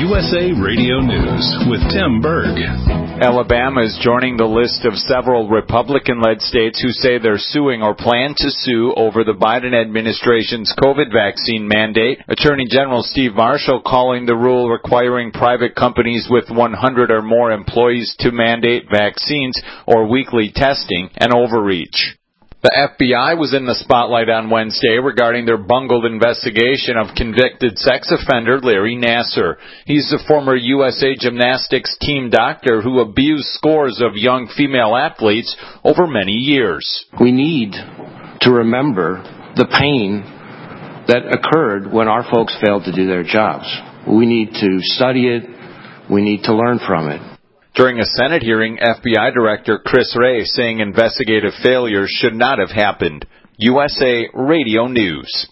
USA Radio News with Tim Berg. Alabama is joining the list of several Republican-led states who say they're suing or plan to sue over the Biden administration's COVID vaccine mandate. Attorney General Steve Marshall calling the rule requiring private companies with 100 or more employees to mandate vaccines or weekly testing an overreach. The FBI was in the spotlight on Wednesday regarding their bungled investigation of convicted sex offender Larry Nassar. He's the former USA Gymnastics team doctor who abused scores of young female athletes over many years. We need to remember the pain that occurred when our folks failed to do their jobs. We need to study it. We need to learn from it. During a Senate hearing, FBI Director Chris Wray saying investigative failures should not have happened. USA Radio News.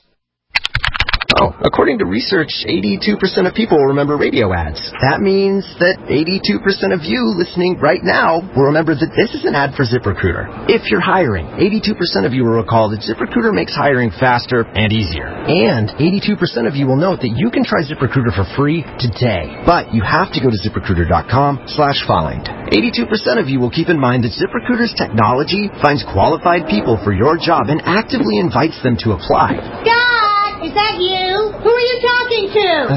According to research, 82% of people remember radio ads. That means that 82% of you listening right now will remember that this is an ad for ZipRecruiter. If you're hiring, 82% of you will recall that ZipRecruiter makes hiring faster and easier. And 82% of you will note that you can try ZipRecruiter for free today. But you have to go to ZipRecruiter.com/find. 82% of you will keep in mind that ZipRecruiter's technology finds qualified people for your job and actively invites them to apply. Is that you? Who are you talking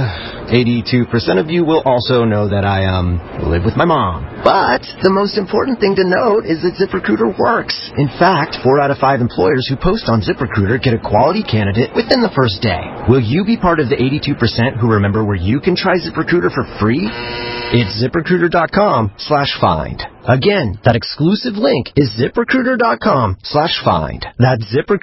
to? 82% of you will also know that I live with my mom. But the most important thing to note is that ZipRecruiter works. In fact, 4 out of 5 employers who post on ZipRecruiter get a quality candidate within the first day. Will you be part of the 82% who remember where you can try ZipRecruiter for free? It's ZipRecruiter.com/find. Again, that exclusive link is ZipRecruiter.com/find. That's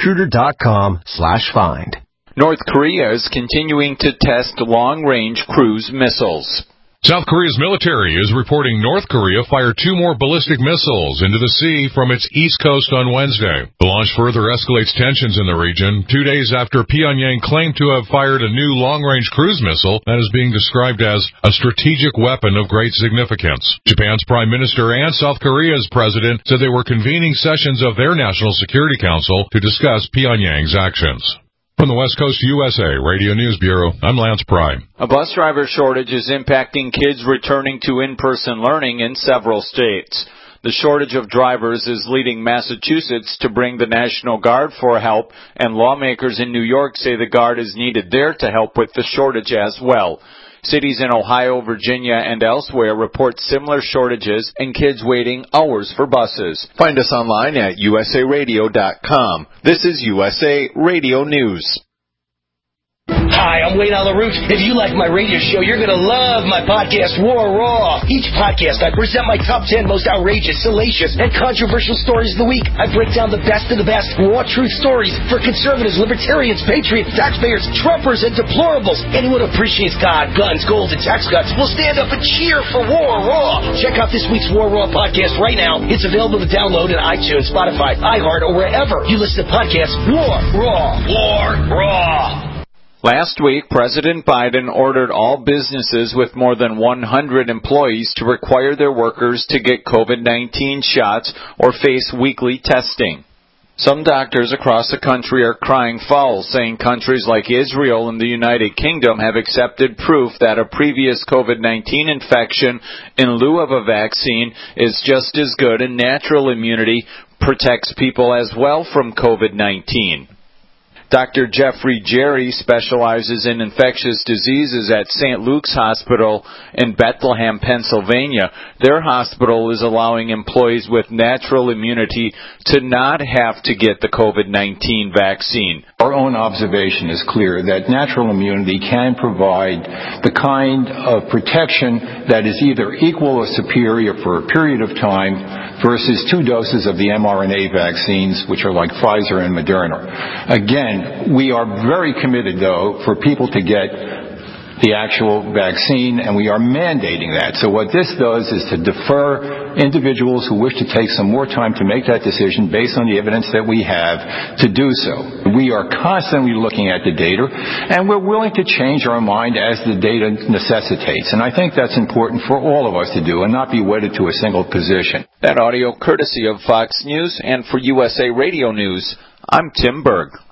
ZipRecruiter.com/find. North Korea is continuing to test long-range cruise missiles. South Korea's military is reporting North Korea fired 2 more ballistic missiles into the sea from its east coast on Wednesday. The launch further escalates tensions in the region 2 days after Pyongyang claimed to have fired a new long-range cruise missile that is being described as a strategic weapon of great significance. Japan's prime minister and South Korea's president said they were convening sessions of their National Security Council to discuss Pyongyang's actions. From the West Coast USA Radio News Bureau, I'm Lance Pry. A bus driver shortage is impacting kids returning to in-person learning in several states. The shortage of drivers is leading Massachusetts to bring the National Guard for help, and lawmakers in New York say the Guard is needed there to help with the shortage as well. Cities in Ohio, Virginia, and elsewhere report similar shortages and kids waiting hours for buses. Find us online at usaradio.com. This is USA Radio News. Hi, I'm Wayne on the Root. If you like my radio show, you're going to love my podcast, War Raw. Each podcast, I present my top 10 most outrageous, salacious, and controversial stories of the week. I break down the best of the best raw truth stories for conservatives, libertarians, patriots, taxpayers, Trumpers, and deplorables. Anyone who appreciates God, guns, gold, and tax cuts will stand up and cheer for War Raw. Check out this week's War Raw podcast right now. It's available to download on iTunes, Spotify, iHeart, or wherever you listen to podcasts. War Raw. War Raw. Last week, President Biden ordered all businesses with more than 100 employees to require their workers to get COVID-19 shots or face weekly testing. Some doctors across the country are crying foul, saying countries like Israel and the United Kingdom have accepted proof that a previous COVID-19 infection in lieu of a vaccine is just as good, and natural immunity protects people as well from COVID-19. Dr. Jeffrey Jerry specializes in infectious diseases at St. Luke's Hospital in Bethlehem, Pennsylvania. Their hospital is allowing employees with natural immunity to not have to get the COVID-19 vaccine. Our own observation is clear that natural immunity can provide the kind of protection that is either equal or superior for a period of time versus 2 doses of the mRNA vaccines, which are like Pfizer and Moderna. Again, we are very committed, though, for people to get the actual vaccine, and we are mandating that. So what this does is to defer individuals who wish to take some more time to make that decision based on the evidence that we have to do so. We are constantly looking at the data, and we're willing to change our mind as the data necessitates. And I think that's important for all of us to do and not be wedded to a single position. That audio courtesy of Fox News, and for USA Radio News, I'm Tim Berg.